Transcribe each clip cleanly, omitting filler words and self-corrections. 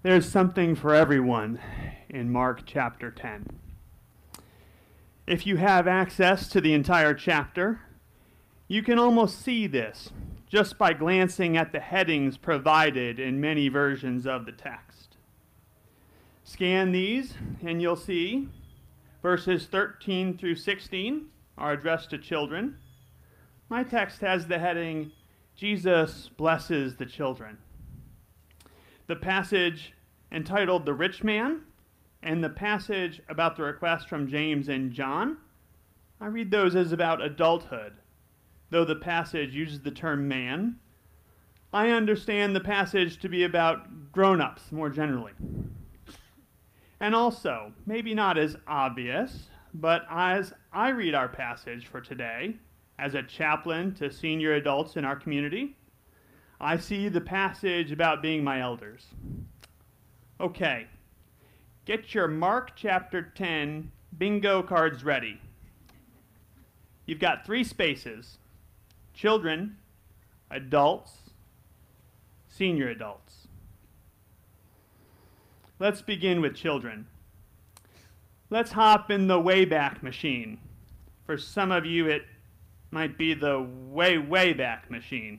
There's something for everyone in Mark chapter 10. If you have access to the entire chapter, you can almost see this just by glancing at the headings provided in many versions of the text. Scan these and you'll see verses 13 through 16 are addressed to children. My text has the heading, Jesus blesses the children. The passage entitled The Rich Man and the passage about the request from James and John, I read those as about adulthood. Though the passage uses the term man, I understand the passage to be about grown-ups more generally. And also, maybe not as obvious, but as I read our passage for today, as a chaplain to senior adults in our community, I see the passage about being my elders. Okay, get your Mark chapter 10 bingo cards ready. You've got 3 spaces: children, adults, senior adults. Let's begin with children. Let's hop in the Wayback Machine. For some of you, it might be the way back machine.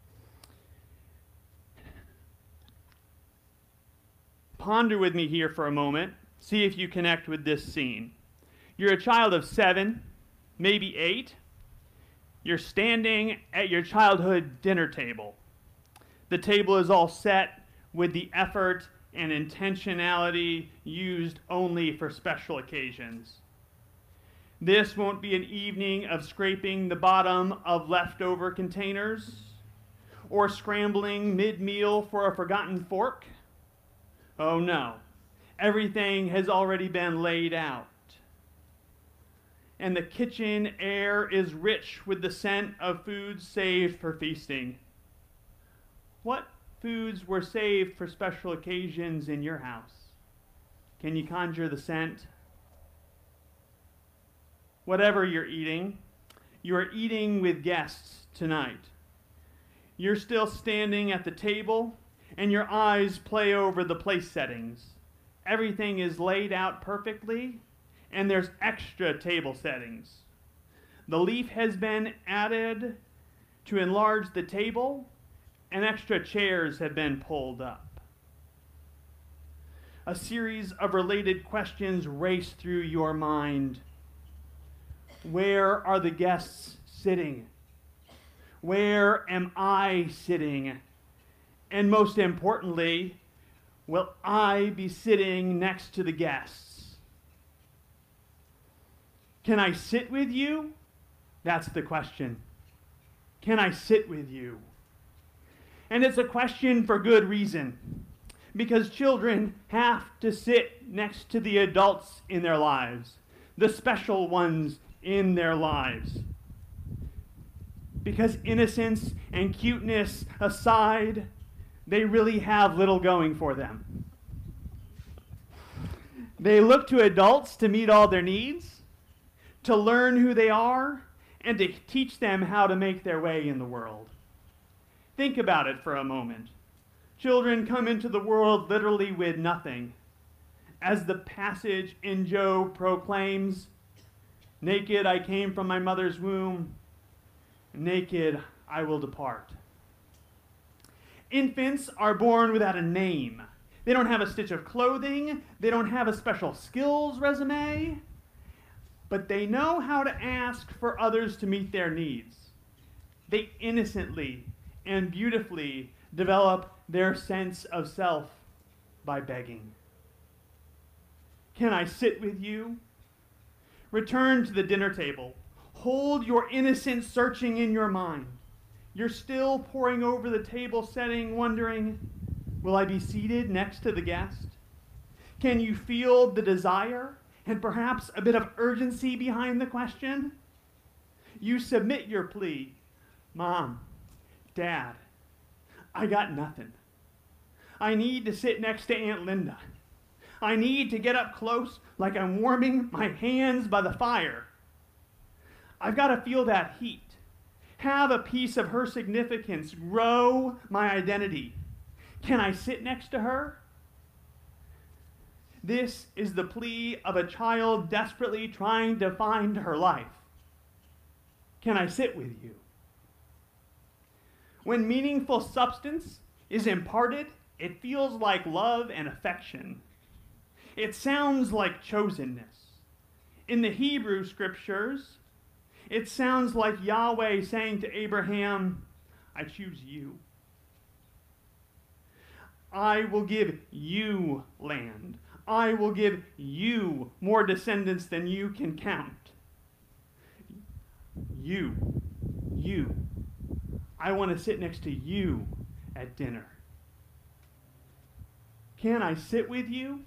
Ponder with me here for a moment. See if you connect with this scene. You're a child of 7, maybe 8. You're standing at your childhood dinner table. The table is all set with the effort and intentionality used only for special occasions. This won't be an evening of scraping the bottom of leftover containers or scrambling mid-meal for a forgotten fork. Oh no, everything has already been laid out. And the kitchen air is rich with the scent of foods saved for feasting. What foods were saved for special occasions in your house? Can you conjure the scent? Whatever you're eating, you are eating with guests tonight. You're still standing at the table, and your eyes play over the place settings. Everything is laid out perfectly, and there's extra table settings. The leaf has been added to enlarge the table, and extra chairs have been pulled up. A series of related questions race through your mind. Where are the guests sitting? Where am I sitting? And most importantly, will I be sitting next to the guests? Can I sit with you? That's the question. Can I sit with you? And it's a question for good reason, because children have to sit next to the adults in their lives, the special ones in their lives. Because innocence and cuteness aside, they really have little going for them. They look to adults to meet all their needs, to learn who they are, and to teach them how to make their way in the world. Think about it for a moment. Children come into the world literally with nothing. As the passage in Job proclaims, "Naked I came from my mother's womb, naked I will depart." Infants are born without a name. They don't have a stitch of clothing. They don't have a special skills resume. But they know how to ask for others to meet their needs. They innocently and beautifully develop their sense of self by begging. Can I sit with you? Return to the dinner table. Hold your innocent searching in your mind. You're still poring over the table setting, wondering, will I be seated next to the guest? Can you feel the desire and perhaps a bit of urgency behind the question? You submit your plea. Mom, Dad, I got nothing. I need to sit next to Aunt Linda. I need to get up close like I'm warming my hands by the fire. I've got to feel that heat. Have a piece of her significance. Grow my identity. Can I sit next to her? This is the plea of a child desperately trying to find her life. Can I sit with you? When meaningful substance is imparted, it feels like love and affection. It sounds like chosenness. In the Hebrew scriptures, it sounds like Yahweh saying to Abraham, I choose you. I will give you land. I will give you more descendants than you can count. You. I want to sit next to you at dinner. Can I sit with you?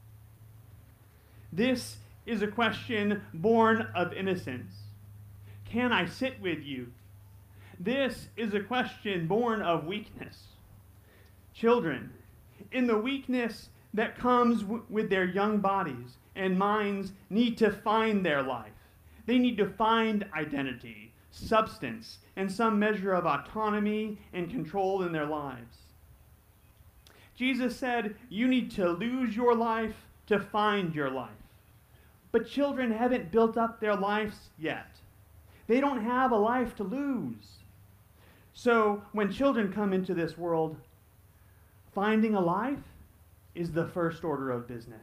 This is a question born of innocence. Can I sit with you? This is a question born of weakness. Children, in the weakness that comes with their young bodies and minds, need to find their life. They need to find identity, substance, and some measure of autonomy and control in their lives. Jesus said, you need to lose your life to find your life. But children haven't built up their lives yet. They don't have a life to lose. So when children come into this world, finding a life is the first order of business.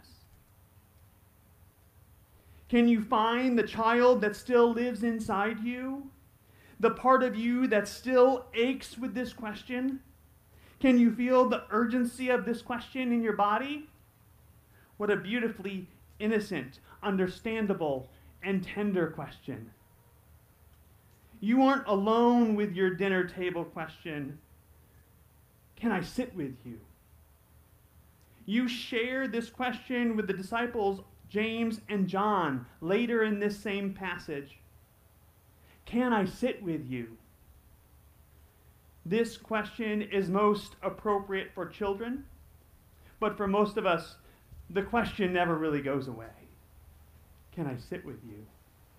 Can you find the child that still lives inside you? The part of you that still aches with this question? Can you feel the urgency of this question in your body? What a beautifully innocent, understandable, and tender question. You aren't alone with your dinner table question. Can I sit with you? You share this question with the disciples James and John later in this same passage. Can I sit with you? This question is most appropriate for children, but for most of us, the question never really goes away. Can I sit with you?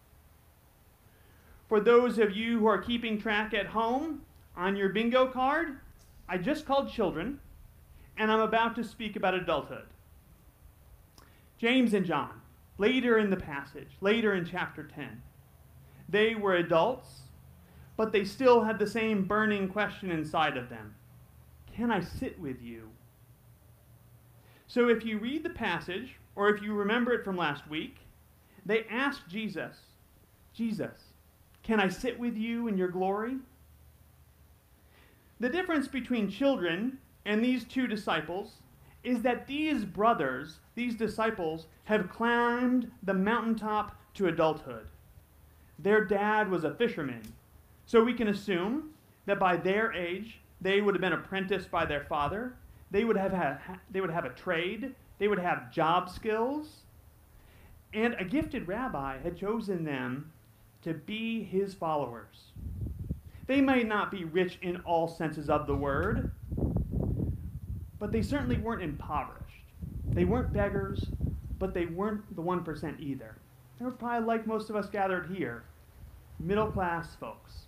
For those of you who are keeping track at home, on your bingo card, I just called children, and I'm about to speak about adulthood. James and John, later in the passage, later in chapter 10, they were adults, but they still had the same burning question inside of them. Can I sit with you? So if you read the passage, or if you remember it from last week, they asked Jesus, can I sit with you in your glory? The difference between children and these two disciples is that these brothers, these disciples, have climbed the mountaintop to adulthood. Their dad was a fisherman, so we can assume that by their age, they would have been apprenticed by their father. They would have a trade. They would have job skills. And a gifted rabbi had chosen them to be his followers. They might not be rich in all senses of the word, but they certainly weren't impoverished. They weren't beggars, but they weren't the 1% either. They were probably like most of us gathered here, middle-class folks.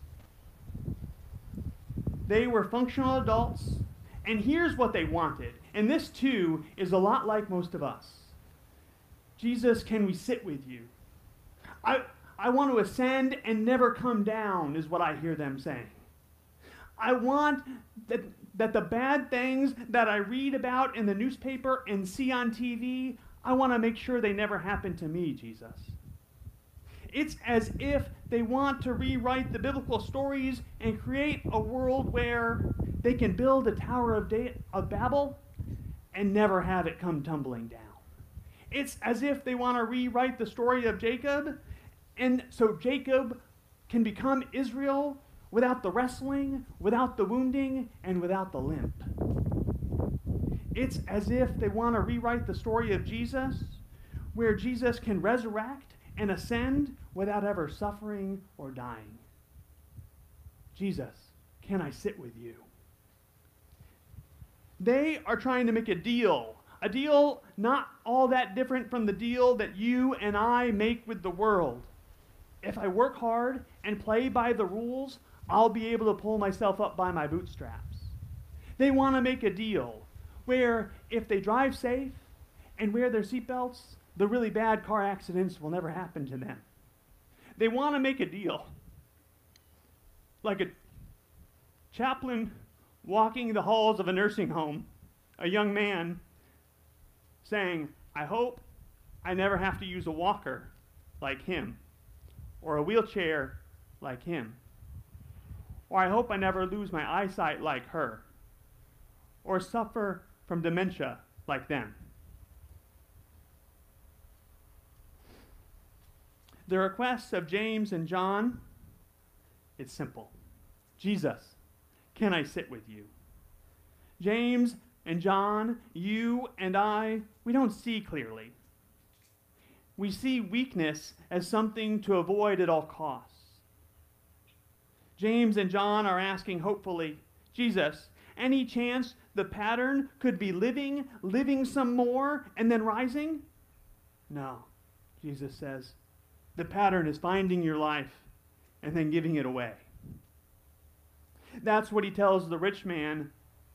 They were functional adults, and here's what they wanted. And this, too, is a lot like most of us. Jesus, can we sit with you? I want to ascend and never come down, is what I hear them saying. I want that the bad things that I read about in the newspaper and see on TV, I want to make sure they never happen to me, Jesus. It's as if they want to rewrite the biblical stories and create a world where they can build a Tower of Babel and never have it come tumbling down. It's as if they want to rewrite the story of Jacob, and so Jacob can become Israel without the wrestling, without the wounding, and without the limp. It's as if they want to rewrite the story of Jesus, where Jesus can resurrect and ascend without ever suffering or dying. Jesus, can I sit with you? They are trying to make a deal not all that different from the deal that you and I make with the world. If I work hard and play by the rules, I'll be able to pull myself up by my bootstraps. They want to make a deal where if they drive safe and wear their seatbelts, the really bad car accidents will never happen to them. They want to make a deal. Like a chaplain walking the halls of a nursing home, a young man saying, I hope I never have to use a walker like him, or a wheelchair like him, or I hope I never lose my eyesight like her, or suffer from dementia like them. The request of James and John, it's simple. Jesus, can I sit with you? James and John, you and I, we don't see clearly. We see weakness as something to avoid at all costs. James and John are asking hopefully, Jesus, any chance the pattern could be living some more, and then rising? No, Jesus says. The pattern is finding your life and then giving it away. That's what he tells the rich man.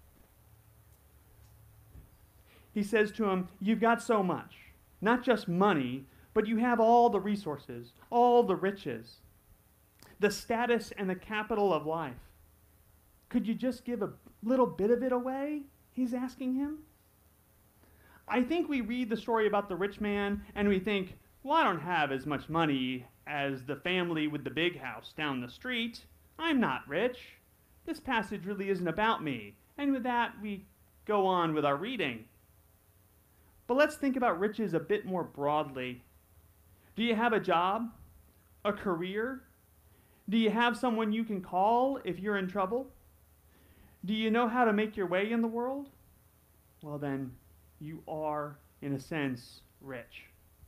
He says to him, you've got so much, not just money, but you have all the resources, all the riches, the status and the capital of life. Could you just give a little bit of it away? He's asking him. I think we read the story about the rich man and we think, well, I don't have as much money as the family with the big house down the street. I'm not rich. This passage really isn't about me. And with that, we go on with our reading. But let's think about riches a bit more broadly. Do you have a job? A career? Do you have someone you can call if you're in trouble? Do you know how to make your way in the world? Well then, you are, in a sense, rich.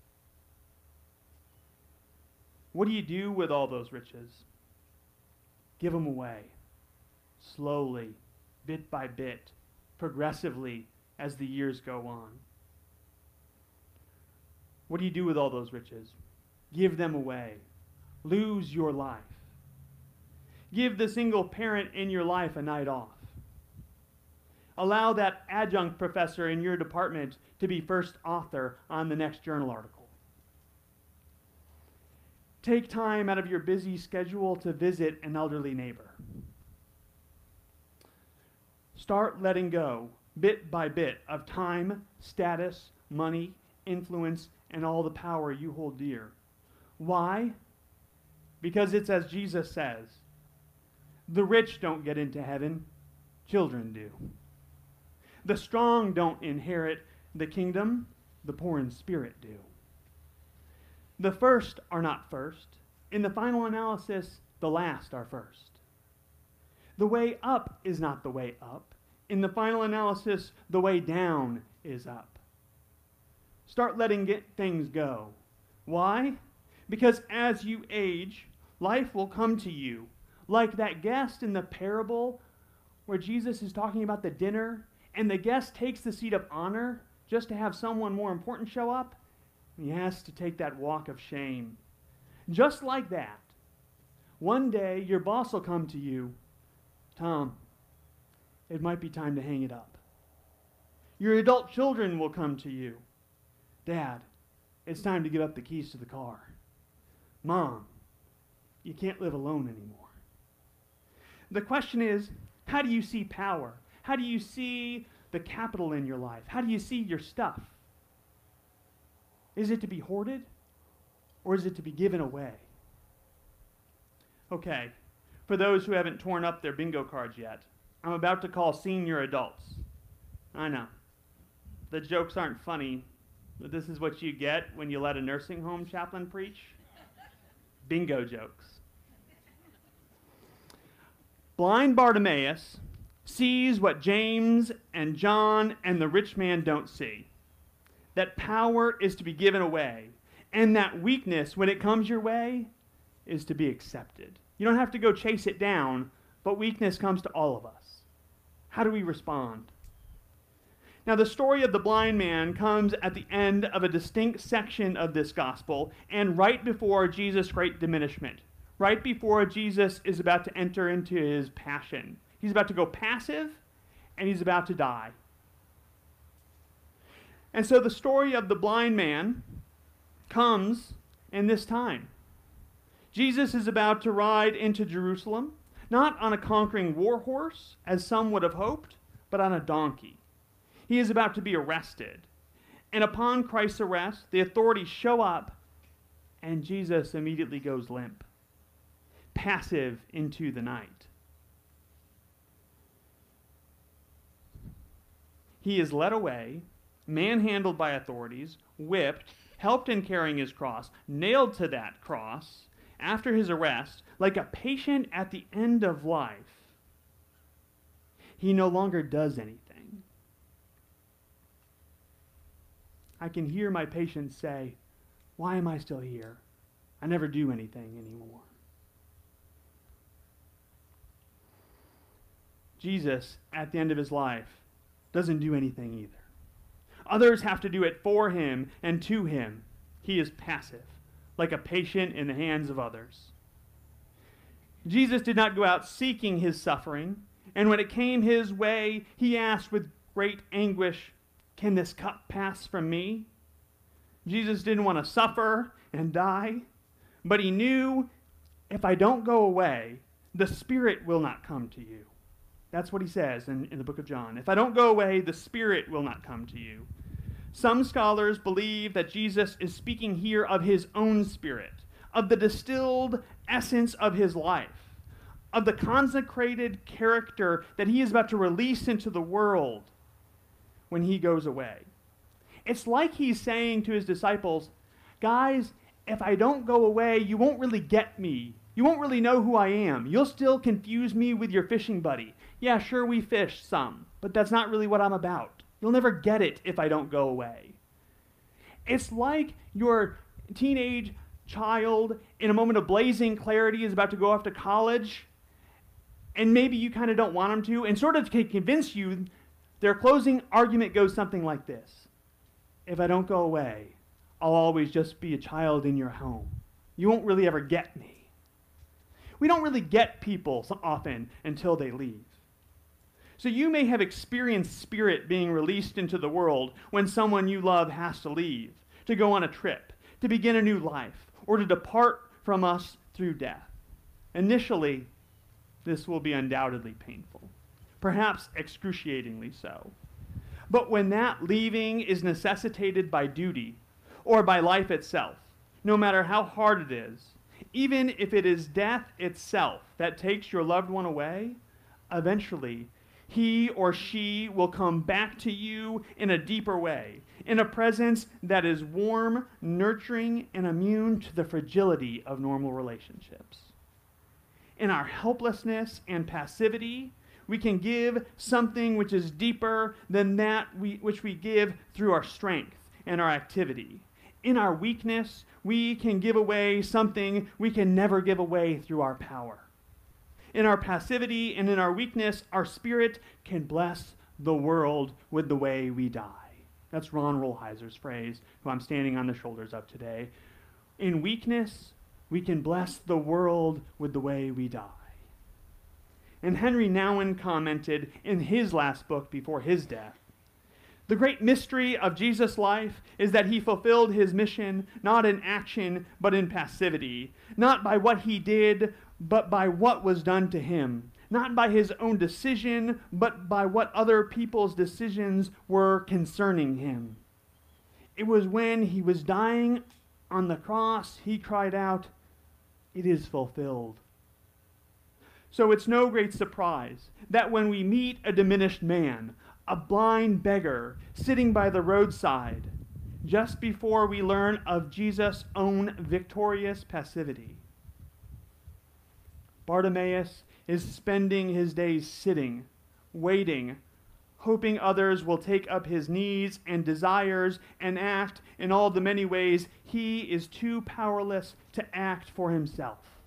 What do you do with all those riches? Give them away. Slowly, bit by bit, progressively, as the years go on. What do you do with all those riches? Give them away. Lose your life. Give the single parent in your life a night off. Allow that adjunct professor in your department to be first author on the next journal article. Take time out of your busy schedule to visit an elderly neighbor. Start letting go, bit by bit, of time, status, money, influence, and all the power you hold dear. Why? Because it's as Jesus says, the rich don't get into heaven, children do. The strong don't inherit the kingdom, the poor in spirit do. The first are not first. In the final analysis, the last are first. The way up is not the way up. In the final analysis, the way down is up. Start letting things go. Why? Because as you age, life will come to you. Like that guest in the parable where Jesus is talking about the dinner, and the guest takes the seat of honor just to have someone more important show up. He has to take that walk of shame. Just like that, one day your boss will come to you, Tom, it might be time to hang it up. Your adult children will come to you, Dad, it's time to give up the keys to the car. Mom, you can't live alone anymore. The question is, how do you see power? How do you see the capital in your life? How do you see your stuff? Is it to be hoarded, or is it to be given away? Okay, for those who haven't torn up their bingo cards yet, I'm about to call senior adults. I know, the jokes aren't funny, but this is what you get when you let a nursing home chaplain preach. Bingo jokes. Blind Bartimaeus sees what James and John and the rich man don't see. That power is to be given away, and that weakness, when it comes your way, is to be accepted. You don't have to go chase it down, but weakness comes to all of us. How do we respond? Now, the story of the blind man comes at the end of a distinct section of this gospel, and right before Jesus' great diminishment, right before Jesus is about to enter into his passion. He's about to go passive, and he's about to die. And so the story of the blind man comes in this time. Jesus is about to ride into Jerusalem, not on a conquering war horse, as some would have hoped, but on a donkey. He is about to be arrested. And upon Christ's arrest, the authorities show up, and Jesus immediately goes limp, passive into the night. He is led away, manhandled by authorities, whipped, helped in carrying his cross, nailed to that cross after his arrest, like a patient at the end of life. He no longer does anything. I can hear my patients say, "Why am I still here? I never do anything anymore." Jesus, at the end of his life, doesn't do anything either. Others have to do it for him and to him. He is passive, like a patient in the hands of others. Jesus did not go out seeking his suffering, and when it came his way, he asked with great anguish, "Can this cup pass from me?" Jesus didn't want to suffer and die, but he knew, if I don't go away, the Spirit will not come to you. That's what he says in the book of John. If I don't go away, the Spirit will not come to you. Some scholars believe that Jesus is speaking here of his own Spirit, of the distilled essence of his life, of the consecrated character that he is about to release into the world when he goes away. It's like he's saying to his disciples, "Guys, if I don't go away, you won't really get me. You won't really know who I am. You'll still confuse me with your fishing buddy. Yeah, sure, we fish some, but that's not really what I'm about. You'll never get it if I don't go away." It's like your teenage child in a moment of blazing clarity is about to go off to college, and maybe you kind of don't want them to, and sort of to convince you, their closing argument goes something like this: "If I don't go away, I'll always just be a child in your home. You won't really ever get me." We don't really get people so often until they leave. So you may have experienced Spirit being released into the world when someone you love has to leave, to go on a trip, to begin a new life, or to depart from us through death. Initially, this will be undoubtedly painful, perhaps excruciatingly so. But when that leaving is necessitated by duty or by life itself, no matter how hard it is, even if it is death itself that takes your loved one away, eventually he or she will come back to you in a deeper way, in a presence that is warm, nurturing, and immune to the fragility of normal relationships. In our helplessness and passivity, we can give something which is deeper than that which we give through our strength and our activity. In our weakness, we can give away something we can never give away through our power. In our passivity and in our weakness, our Spirit can bless the world with the way we die. That's Ron Rolheiser's phrase, who I'm standing on the shoulders of today. In weakness, we can bless the world with the way we die. And Henry Nouwen commented in his last book before his death, "The great mystery of Jesus' life is that he fulfilled his mission not in action but in passivity, not by what he did but by what was done to him, not by his own decision but by what other people's decisions were concerning him. It was when he was dying on the cross he cried out, 'It is fulfilled.'" So it's no great surprise that when we meet a diminished man, a blind beggar sitting by the roadside, just before we learn of Jesus' own victorious passivity, Bartimaeus is spending his days sitting, waiting, hoping others will take up his needs and desires and act in all the many ways he is too powerless to act for himself.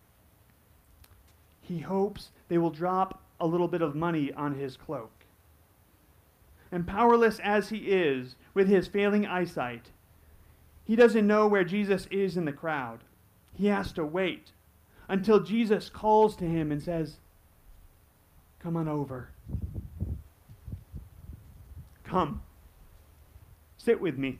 He hopes they will drop a little bit of money on his cloak. And powerless as he is with his failing eyesight, he doesn't know where Jesus is in the crowd. He has to wait until Jesus calls to him and says, "Come on over. Come, Sit with me.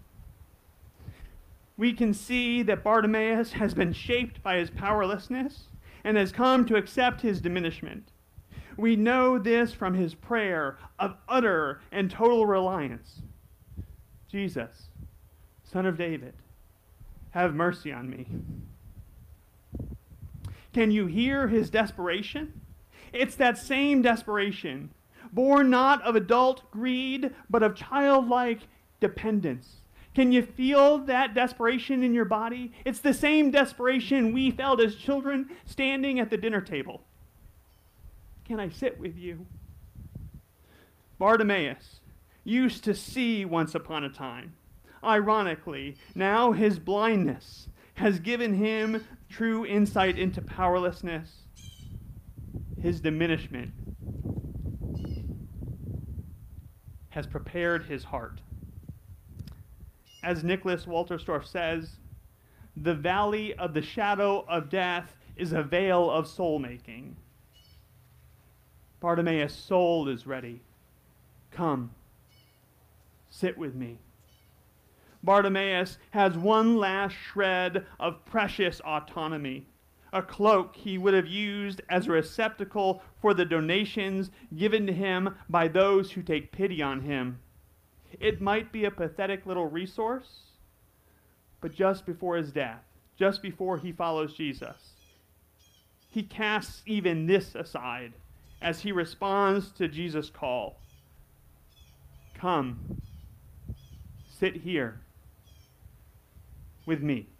We can see that Bartimaeus has been shaped by his powerlessness and has come to accept his diminishment. We know this from his prayer of utter and total reliance. Jesus, Son of David, have mercy on me. Can you hear his desperation? It's that same desperation, born not of adult greed, but of childlike dependence. Can you feel that desperation in your body? It's the same desperation we felt as children standing at the dinner table. Can I sit with you? Bartimaeus used to see once upon a time. Ironically, now his blindness has given him true insight into powerlessness. His diminishment has prepared his heart. As Nicholas Walterstorff says, the valley of the shadow of death is a vale of soul-making. Bartimaeus' soul is ready. Come, sit with me. Bartimaeus has one last shred of precious autonomy, a cloak he would have used as a receptacle for the donations given to him by those who take pity on him. It might be a pathetic little resource, but just before his death, just before he follows Jesus, he casts even this aside as he responds to Jesus' call. Come, sit here with me.